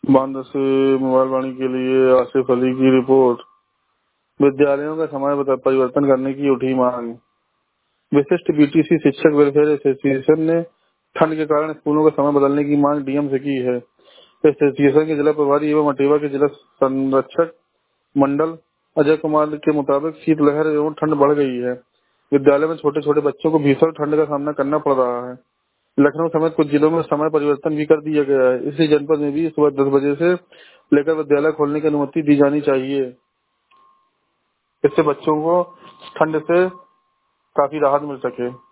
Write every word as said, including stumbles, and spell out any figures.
बांदा से मोबाइल वाणी के लिए आसिफ अली की रिपोर्ट। विद्यालयों का समय बता- परिवर्तन करने की उठी मांग। विशिष्ट बीटीसी शिक्षक वेलफेयर एसोसिएशन ने ठंड के कारण स्कूलों का समय बदलने की मांग डीएम से की है। एसोसिएशन के जिला प्रभारी एवं अटेवा के जिला संरक्षक मंडल अजय कुमार के मुताबिक शीतलहर एवं ठंड बढ़ गई है। विद्यालय में छोटे छोटे बच्चों को भीषण ठंड का सामना करना पड़ रहा है। लखनऊ समेत कुछ जिलों में समय परिवर्तन भी कर दिया गया है। इसी जनपद में भी सुबह दस बजे से लेकर विद्यालय खोलने की अनुमति दी जानी चाहिए। इससे बच्चों को ठंड से काफी राहत मिल सके।